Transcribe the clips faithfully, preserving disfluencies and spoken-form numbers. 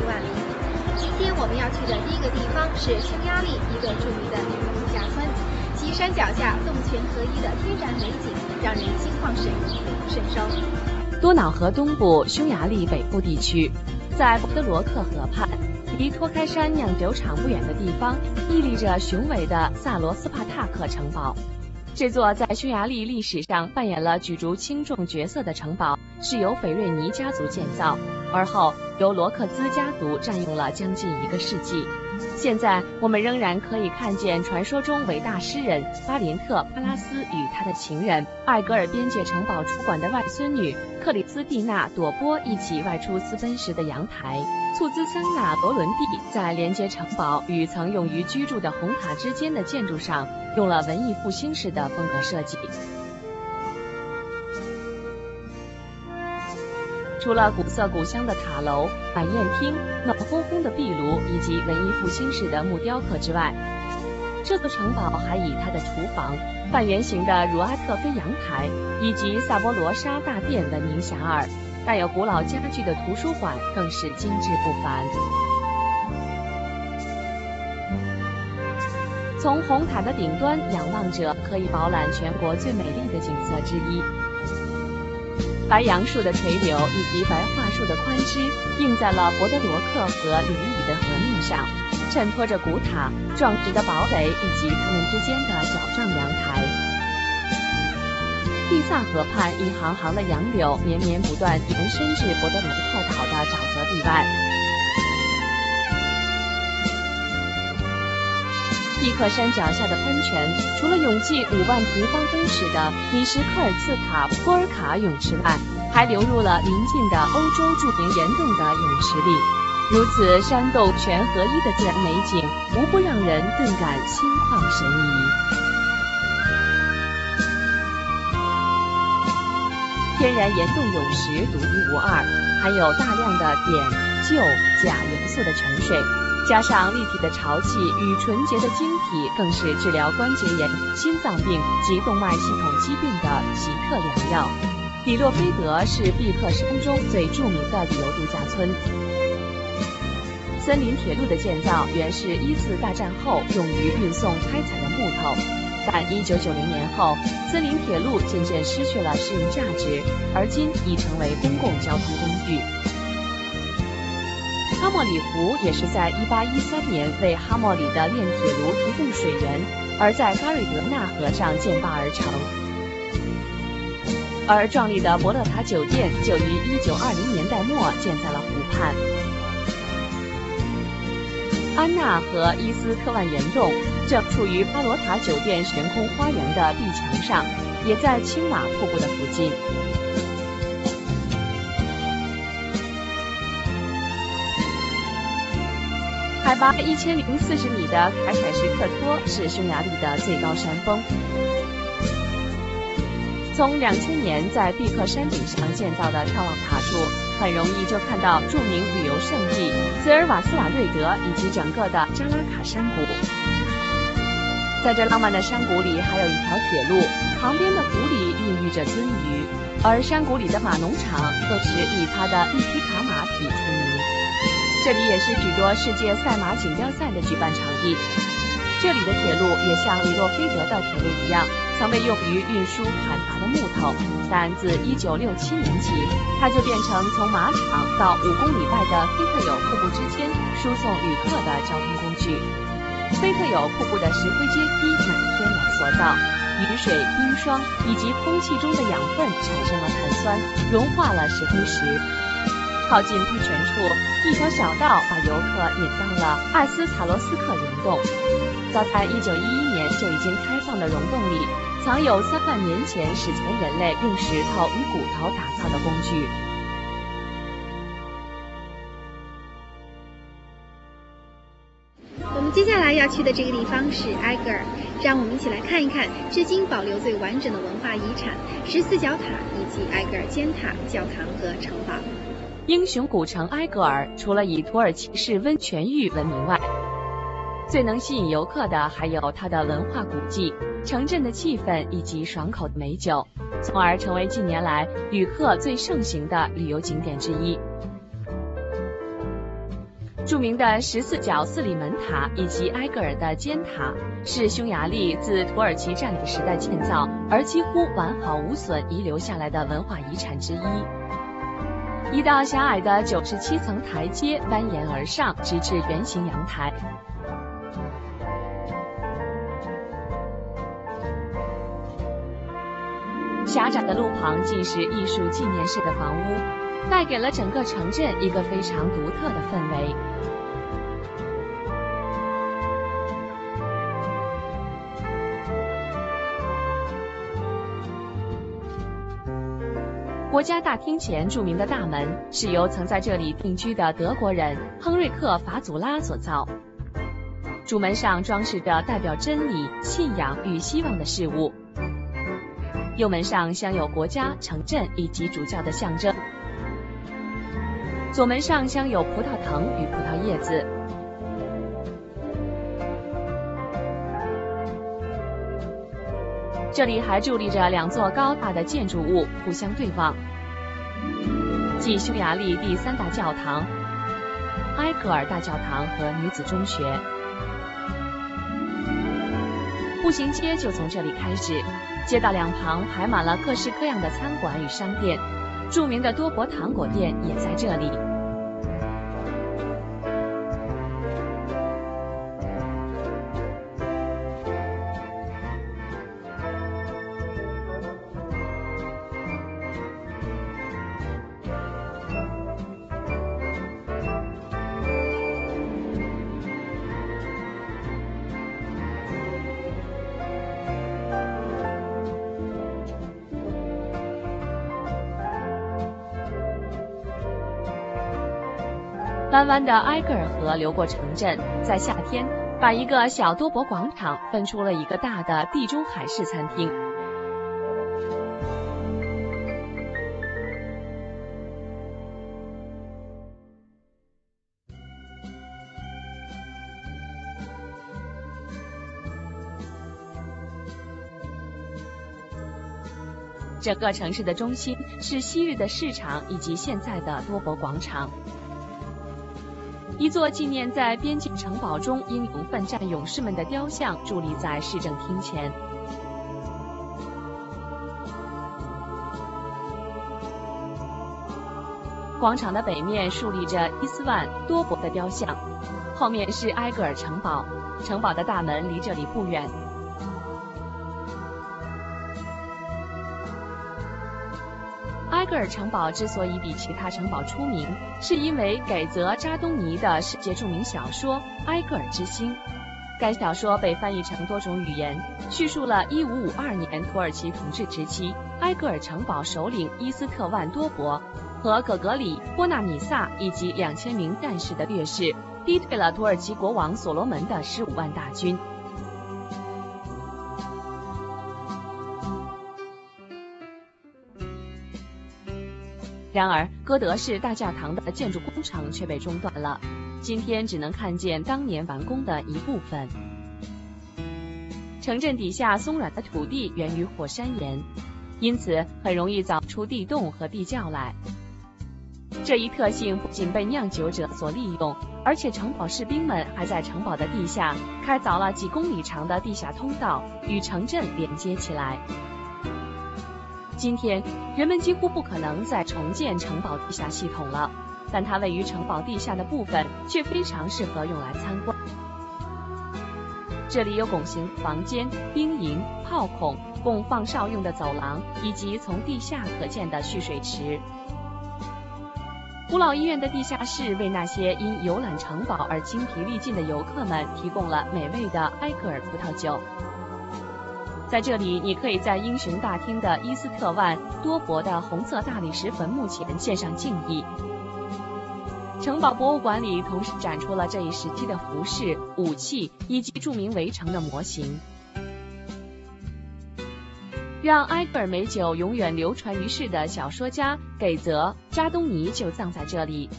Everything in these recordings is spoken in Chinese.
万里。今天我们要去的第一个地方是匈牙利一个著名的旅游度假村，其山脚下洞泉合一的天然美景，让人心旷神怡，美不胜收。 多瑙河东部，匈牙利北部地区，在博德罗克河畔，离托开山酿酒厂不远的地方，屹立着雄伟的萨罗斯帕塔克城堡。这座在匈牙利历史上扮演了举足轻重角色的城堡，是由斐瑞尼家族建造，而后由罗克兹家族占用了将近一个世纪。现在我们仍然可以看见传说中伟大诗人巴林特·巴拉斯与他的情人艾格尔边界城堡主管的外孙女克里斯蒂娜·朵波一起外出私奔时的阳台。促兹桑纳·罗伦蒂在连接城堡与曾用于居住的红塔之间的建筑上用了文艺复兴式的风格设计。除了古色古香的塔楼、晚宴厅、暖烘烘的壁炉以及文艺复兴式的木雕刻之外，这座城堡还以它的厨房、半圆形的茹阿特菲阳台以及萨波罗莎大殿闻名遐迩。带有古老家具的图书馆更是精致不凡。从红塔的顶端仰望着，可以饱览全国最美丽的景色之一。白杨树的垂柳以及白桦树的宽枝映在了博德罗克和里伊的河面上，衬托着古塔、壮实的堡垒以及它们之间的小丈阳台。蒂萨河畔一行行的杨柳绵绵不断延伸至博德罗克岛的沼泽地外。毕克山脚下的喷泉，除了涌进五万平方公尺的米什科尔茨卡波尔卡泳池外，还流入了邻近的欧洲著名岩洞的泳池里。如此山洞泉合一的自然美景，无不让人顿感心旷神怡。天然岩洞泳池独一无二，含有大量的碘、铀、钾元素的泉水，加上立体的潮气与纯洁的晶体，更是治疗关节炎、心脏病及动脉系统疾病的奇特良药。比洛菲德是毕克山中最著名的旅游度假村。森林铁路的建造原是一次大战后用于运送开采的木头，但一九九零年后，森林铁路渐渐失去了市营价值，而今已成为公共交通工具。哈默里湖也是在一八一三年为哈默里的炼铁炉提供水源，而在嘎瑞德纳河上建坝而成。而壮丽的博勒塔酒店就于一九二零年代末建在了湖畔。安娜和伊斯特万岩洞正处于巴罗塔酒店悬空花园的壁墙上，也在青瓦瀑布的附近。海拔一千零四十米的凯凯什克托是匈牙利的最高山峰。从两千年在毕克山顶上建造的眺望塔处，很容易就看到著名旅游胜地泽尔瓦斯瓦瑞德以及整个的扎拉卡山谷。在这浪漫的山谷里，还有一条铁路，旁边的湖里孕育着鳟鱼，而山谷里的马农场更是以它的利皮卡马匹出名。这里也是许多世界赛马锦标赛的举办场地。这里的铁路也像里洛菲德的铁路一样，曾被用于运输繁杂的木头，但自一九六七年起，它就变成从马场到五公里外的菲特友瀑布之间输送旅客的交通工具。菲特友瀑布的石灰阶梯乃天然所造，雨水、冰霜以及空气中的养分产生了碳酸，融化了石灰石。靠近喷泉处，一条小道把游客引到了艾斯塔罗斯克溶洞。早在一九一一年就已经开放的溶洞里，藏有三万年前史前人类用石头与骨头打造的工具。 我们接下来要去的这个地方是埃格尔，让我们一起来看一看至今保留最完整的文化遗产十四角塔以及埃格尔尖塔、教堂和城堡。 英雄古城埃格尔除了以土耳其式温泉浴闻名外，最能吸引游客的还有它的文化古迹、城镇的气氛以及爽口的美酒，从而成为近年来旅客最盛行的旅游景点之一。 著名的十四角四里门塔以及埃格尔的尖塔，是匈牙利自土耳其占领时代建造而几乎完好无损遗留下来的文化遗产之一。一道狭矮的九十七层台阶蜿蜒而上，直至圆形阳台。狭窄的路旁尽是艺术纪念式的房屋，带给了整个城镇一个非常独特的氛围。国家大厅前著名的大门是由曾在这里定居的德国人亨瑞克·法祖拉所造。主门上装饰着代表真理、信仰与希望的事物。右门上镶有国家、城镇以及主教的象征。左门上镶有葡萄藤与葡萄叶子。这里还伫立着两座高大的建筑物，互相对望，即匈牙利第三大教堂埃格尔大教堂和女子中学。步行街就从这里开始，街道两旁排满了各式各样的餐馆与商店，著名的多伯糖果店也在这里。弯弯的埃格尔河流过城镇，在夏天把一个小多伯广场分出了一个大的地中海式餐厅。整个城市的中心是昔日的市场以及现在的多伯广场。一座纪念在边境城堡中英勇奋战勇士们的雕像伫立在市政厅前。广场的北面竖立着伊斯万多伯的雕像，后面是埃格尔城堡，城堡的大门离这里不远。埃格尔城堡之所以比其他城堡出名，是因为给泽扎东尼的世界著名小说《埃格尔之心》。该小说被翻译成多种语言，叙述了一五五二年土耳其统治时期埃格尔城堡首领伊斯特万多伯和葛格里波纳米萨以及两千名战士的劣势，逼退了土耳其国王所罗门的十五万大军。然而，哥德式大教堂的建筑工程却被中断了，今天只能看见当年完工的一部分。城镇底下松软的土地源于火山岩，因此很容易凿出地洞和地窖来。这一特性不仅被酿酒者所利用，而且城堡士兵们还在城堡的地下开凿了几公里长的地下通道，与城镇连接起来。今天，人们几乎不可能再重建城堡地下系统了，但它位于城堡地下的部分却非常适合用来参观。这里有拱形房间、兵营、炮孔、供放哨用的走廊，以及从地下可见的蓄水池。古老医院的地下室为那些因游览城堡而精疲力尽的游客们提供了美味的埃格尔葡萄酒。在这里，你可以在英雄大厅的伊斯特万多伯的红色大理石坟墓前献上敬意。城堡博物馆里同时展出了这一时期的服饰、武器以及著名围城的模型。让埃格尔美酒永远流传于世的小说家给泽扎东尼就葬在这里。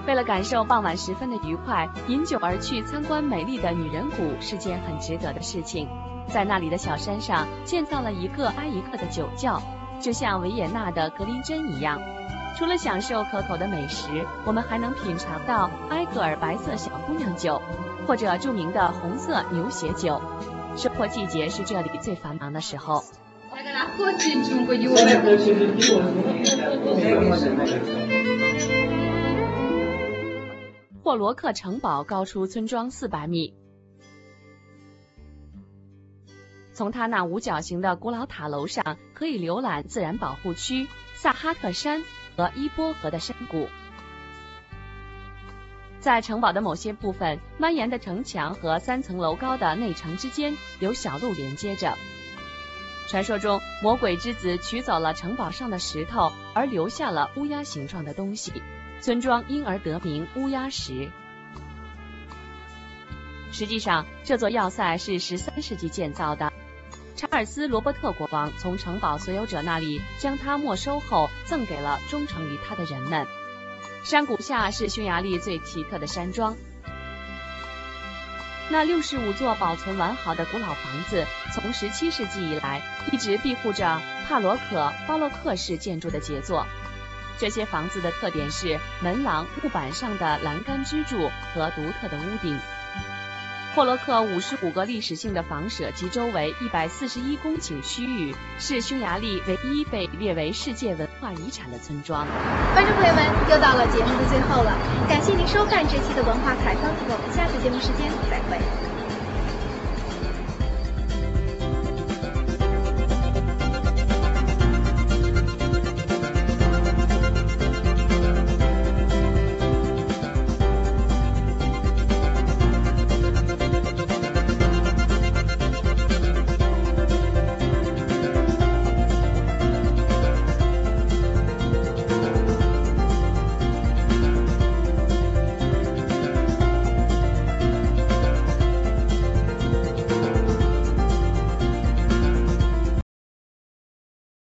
为了感受傍晚时分的愉快，饮酒而去参观美丽的女人谷是件很值得的事情。在那里的小山上建造了一个挨一个的酒窖，就像维也纳的格林珍一样。除了享受可口的美食，我们还能品尝到埃格尔白色小姑娘酒，或者著名的红色牛血酒。收获季节是这里最繁忙的时候。霍罗克城堡高出村庄四百米，从它那五角形的古老塔楼上可以浏览自然保护区、萨哈特山和伊波河的山谷。在城堡的某些部分，蜿蜒的城墙和三层楼高的内城之间有小路连接着。传说中，魔鬼之子取走了城堡上的石头，而留下了乌鸦形状的东西，村庄因而得名乌鸦石。实际上，这座要塞是十三世纪建造的。查尔斯·罗伯特国王从城堡所有者那里将它没收后，赠给了忠诚于他的人们。山谷下是匈牙利最奇特的山庄，那六十五座保存完好的古老房子，从十七世纪以来一直庇护着帕罗克、巴洛克式建筑的杰作。这些房子的特点是门廊木板上的栏杆支柱和独特的屋顶。霍洛克五十五个历史性的房舍及周围一百四十一公顷区域，是匈牙利唯一被列为世界文化遗产的村庄。 观众朋友们，又到了节目的最后了，感谢您收看这期的文化采访，我们下次节目时间再会。